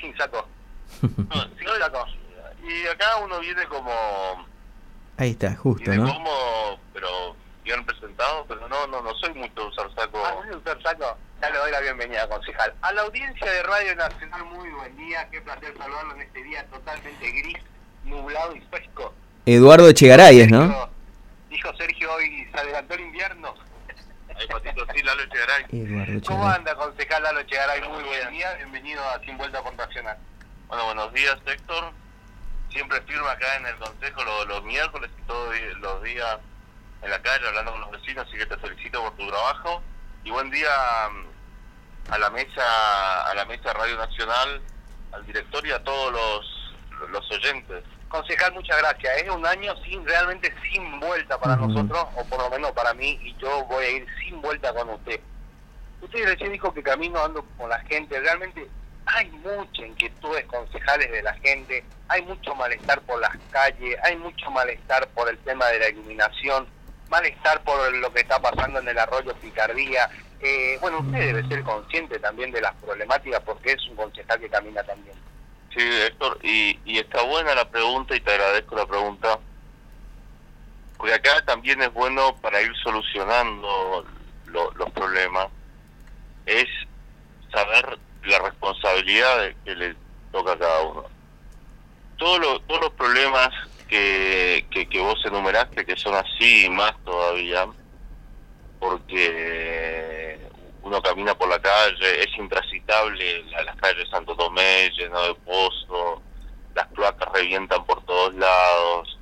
sin saco. No, sin saco. Y acá uno viene como... Ahí está, justo, viene ¿no? como, pero bien presentado, pero no soy mucho de usar saco. ¿Ah, no es usar saco? Ya le doy la bienvenida, concejal. A la audiencia de Radio Nacional, muy buen día. Qué placer saludarlo en este día totalmente gris, nublado y fresco. Eduardo Echegaray es, ¿no? Dijo Sergio, hoy se adelantó el invierno. Ahí, Patito, sí, Lalo Echegaray. Eduardo ¿Cómo Echegaray. anda, concejal Lalo Echegaray? Muy buen día, bienvenido a Sin Vuelta por Nacional. Bueno, buenos días, Héctor. Siempre firma acá en el consejo los miércoles y todos los días en la calle hablando con los vecinos, así que te felicito por tu trabajo. Y buen día a la mesa Radio Nacional, al director y a todos los oyentes. Concejal, muchas gracias. Es un año realmente sin vuelta para nosotros, o por lo menos para mí, y yo voy a ir sin vuelta con usted. Usted recién dijo que camino ando con la gente, realmente hay mucha inquietudes concejales de la gente, hay mucho malestar por las calles, hay mucho malestar por el tema de la iluminación, malestar por lo que está pasando en el arroyo Picardía. Bueno, usted debe ser consciente también de las problemáticas porque es un concejal que camina también. Sí, Héctor, y está buena la pregunta y te agradezco la pregunta, porque acá también es bueno para ir solucionando los problemas, es saber la responsabilidad que le toca a cada uno. Todos los problemas que vos enumeraste, que son así y más todavía, porque uno camina por la calle, es intransitable las calles de Santo Tomé, lleno de pozos, las cloacas revientan por todos lados,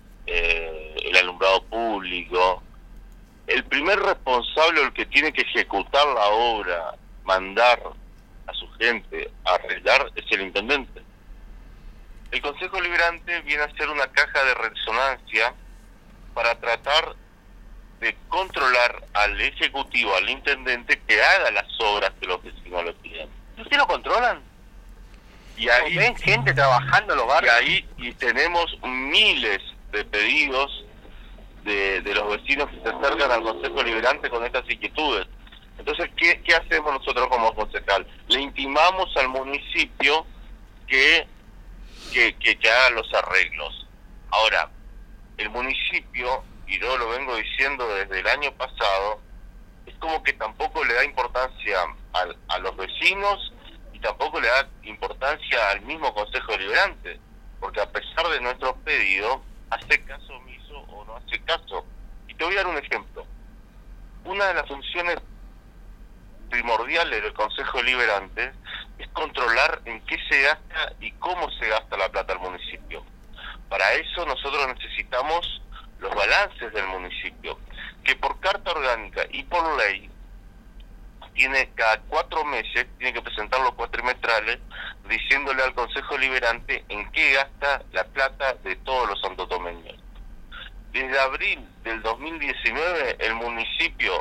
el alumbrado público. El primer responsable, el que tiene que ejecutar la obra, mandar a su gente a arreglar, es el intendente. El Consejo Liberante viene a ser una caja de resonancia para tratar de controlar al ejecutivo, al intendente, que haga las obras que los vecinos le piden. ¿Ustedes lo controlan? Y ahí ven gente trabajando en los barrios. Y tenemos miles de pedidos de los vecinos que se acercan al Consejo Liberante con estas inquietudes. Entonces, ¿qué hacemos nosotros como concejal? Le intimamos al municipio que haga los arreglos. Ahora, el municipio, y yo lo vengo diciendo desde el año pasado, es como que tampoco le da importancia a los vecinos y tampoco le da importancia al mismo Consejo Deliberante, porque a pesar de nuestros pedidos, hace caso omiso o no hace caso. Y te voy a dar un ejemplo. Una de las funciones primordiales del Consejo Deliberante es controlar en qué se gasta y cómo se gasta la plata del municipio. Para eso nosotros necesitamos los balances del municipio, que por carta orgánica y por ley tiene cada 4 meses, tiene que presentar los cuatrimestrales, diciéndole al Consejo Liberante en qué gasta la plata de todos los santotomeños. Desde abril del 2019, el municipio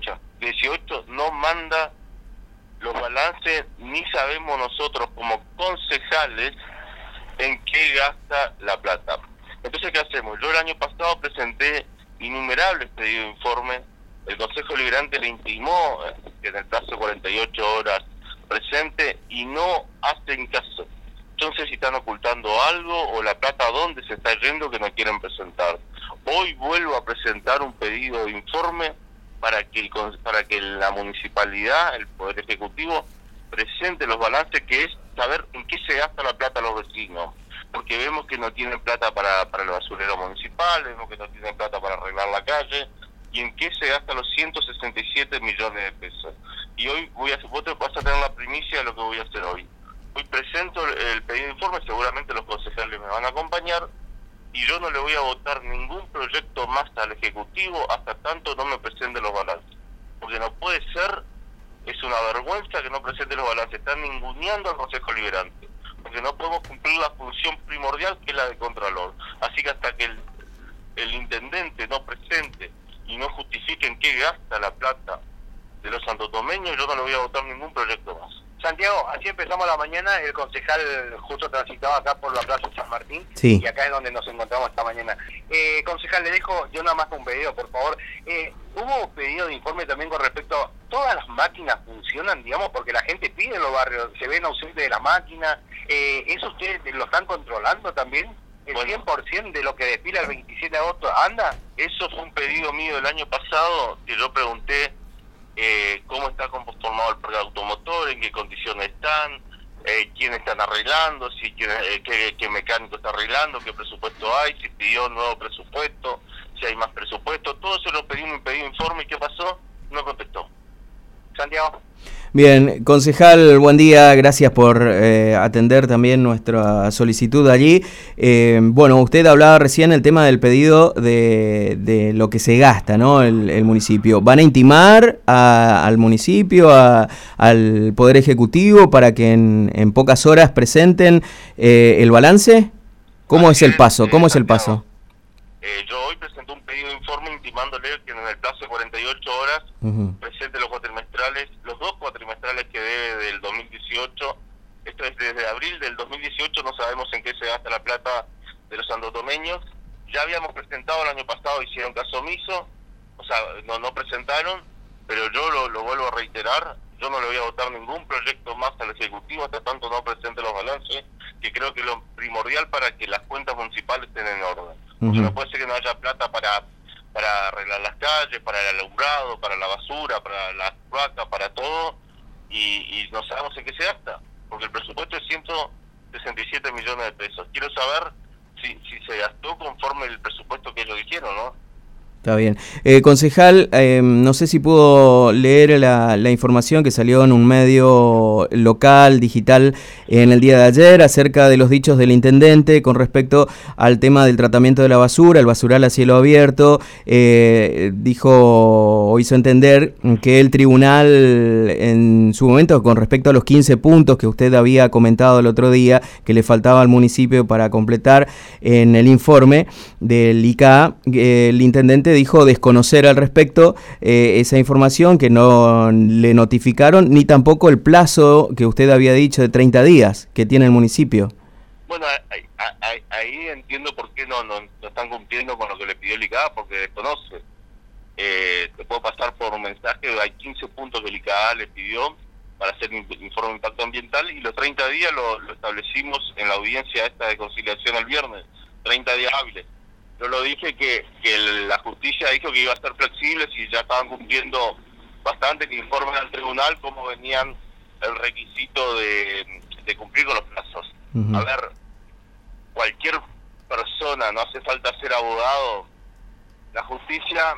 18 no manda los balances, ni sabemos nosotros como concejales en qué gasta la plata. Entonces, ¿qué hacemos? Yo el año pasado presenté innumerables pedidos de informe, el Consejo Liberante le intimó que en el plazo de 48 horas presente y no hacen caso. Entonces, si están ocultando algo o la plata dónde se está yendo que no quieren presentar. Hoy vuelvo a presentar un pedido de informe para que la municipalidad, el Poder Ejecutivo, presente los balances, que es saber en qué se gasta la plata a los vecinos, porque vemos que no tienen plata para el basurero municipal, vemos que no tienen plata para arreglar la calle, y en qué se gastan los 167 millones de pesos. Y hoy vos vas a tener la primicia de lo que voy a hacer hoy. Hoy presento el pedido de informe, seguramente los concejales me van a acompañar, y yo no le voy a votar ningún proyecto más al Ejecutivo hasta tanto no me presente los balances. Porque no puede ser, es una vergüenza que no presente los balances, están ninguneando al Consejo Liberante, porque no podemos cumplir la función primordial que es la de Contralor. Así que hasta que el intendente no presente y no justifique en qué gasta la plata de los santotomeños, yo no le voy a votar ningún proyecto más. Santiago, así empezamos la mañana, el concejal justo transitaba acá por la Plaza San Martín, sí. Y acá es donde nos encontramos esta mañana. Concejal, le dejo yo nada más un pedido, por favor. Hubo pedido de informe también con respecto a todas las máquinas funcionan, digamos, porque la gente pide en los barrios, se ven ausentes de las máquinas, ¿Eso ustedes lo están controlando también? ¿El 100% de lo que despila el 27 de agosto anda? Eso fue un pedido mío del año pasado, que yo pregunté cómo está conformado el parque automotor, en qué condiciones están, quiénes están arreglando, qué mecánico está arreglando, qué presupuesto hay, si pidió nuevo presupuesto, si hay más presupuesto. Todo eso lo pedí en un pedido informe. ¿Qué pasó? No contestó. Santiago. Bien, concejal, buen día, gracias por atender también nuestra solicitud allí. Bueno, usted hablaba recién el tema del pedido de lo que se gasta, ¿no? El municipio. ¿Van a intimar al municipio, al Poder Ejecutivo, para que en pocas horas presenten el balance? ¿Cómo es el paso? ¿Cómo es el paso? Yo hoy presenté un pedido de informe intimándole que en el plazo de 48 horas presente los dos cuatrimestrales que debe del 2018. Esto es desde abril del 2018, no sabemos en qué se gasta la plata de los santotomeños. Ya habíamos presentado el año pasado, hicieron caso omiso, o sea, no presentaron, pero yo lo vuelvo a reiterar, yo no le voy a votar ningún proyecto más al Ejecutivo hasta tanto no presente los balances, que creo que es lo primordial para que las cuentas municipales estén en orden. Porque no puede ser que no haya plata para arreglar las calles, para el alumbrado, para la basura, para las cloacas, para todo, y no sabemos en qué se gasta, porque el presupuesto es 167 millones de pesos. Quiero saber si se gastó conforme el presupuesto que ellos dijeron, ¿no? Está bien. Concejal, no sé si pudo leer la información que salió en un medio local, digital, en el día de ayer, acerca de los dichos del intendente con respecto al tema del tratamiento de la basura, el basural a cielo abierto. Dijo o hizo entender que el tribunal, en su momento, con respecto a los 15 puntos que usted había comentado el otro día, que le faltaba al municipio para completar en el informe del ICA, el intendente dijo desconocer al respecto esa información, que no le notificaron, ni tampoco el plazo que usted había dicho de 30 días que tiene el municipio. Bueno, ahí entiendo por qué no están cumpliendo con lo que le pidió el ICA, porque desconoce. Te puedo pasar por un mensaje, hay 15 puntos que el ICA le pidió para hacer informe de impacto ambiental, y los 30 días lo establecimos en la audiencia esta de conciliación el viernes, 30 días hábiles. Yo lo dije que la justicia dijo que iba a ser flexible si ya estaban cumpliendo bastante, que informen al tribunal cómo venían el requisito de cumplir con los plazos. A ver, cualquier persona, no hace falta ser abogado, la justicia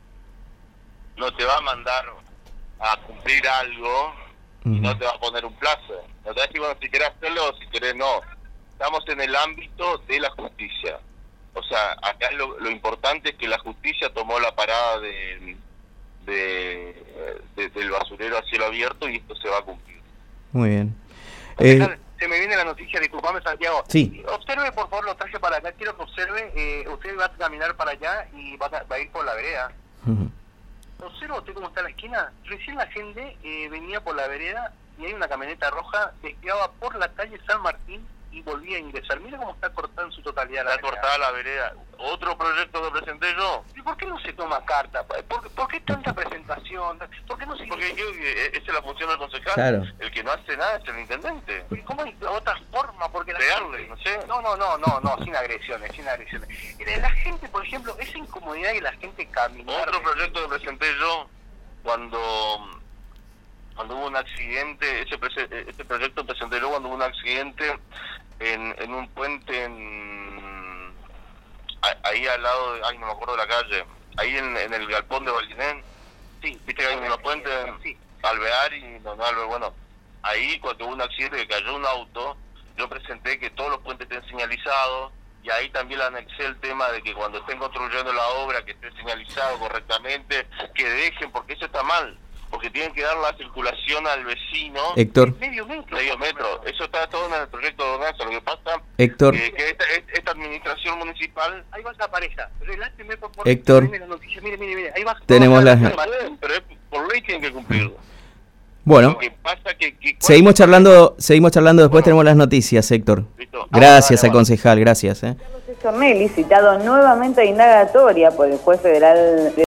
no te va a mandar a cumplir algo y no te va a poner un plazo. No te va a decir, bueno, si querés hacerlo o si querés no. Estamos en el ámbito de la justicia. O sea, acá lo importante es que la justicia tomó la parada del basurero a cielo abierto, y esto se va a cumplir. Muy bien. Se me viene la noticia, disculpame, Santiago. Sí. Observe, por favor, lo traje para acá. Quiero que observe, usted va a caminar para allá y va a ir por la vereda. Observa usted cómo está la esquina. Recién la gente venía por la vereda y hay una camioneta roja desviaba por la calle San Martín y volvía a ingresar. Mira cómo está cortada en su totalidad la vereda. Está cortada la vereda. Otro proyecto que presenté yo. ¿Y por qué no se toma carta? ¿Por qué tanta presentación? ¿Por qué no se... Porque esa es la función del concejal. Claro. El que no hace nada es el intendente. ¿Y cómo hay otra forma? Porque pegarle, no sé. No, sin agresiones. La gente, por ejemplo, esa incomodidad que la gente camina. Otro proyecto que presenté yo cuando hubo un accidente, ese proyecto presenté yo cuando hubo un accidente en un puente ahí al lado de, no me acuerdo de la calle, ahí en el galpón de Valinén. Sí, viste que hay unos puentes, sí. Alvear y Alvear, bueno, ahí cuando hubo un accidente que cayó un auto, yo presenté que todos los puentes estén señalizados, y ahí también le anexé el tema de que cuando estén construyendo la obra, que esté señalizado correctamente, que dejen, porque eso está mal. Porque tienen que dar la circulación al vecino. Héctor. Medio metro. Eso está todo en el proyecto de ordenanza. Lo que pasa Héctor. Que esta administración municipal... Ahí va esa pareja. Reláteme, por favor. Héctor. Mire. Ahí va. Tenemos las... Pero por ley tienen que cumplirlo. Bueno. Lo que pasa seguimos charlando después, bueno. Tenemos las noticias, Héctor. ¿Listo? Gracias al concejal, gracias. Carlos Stornelli, citado nuevamente a indagatoria por el juez federal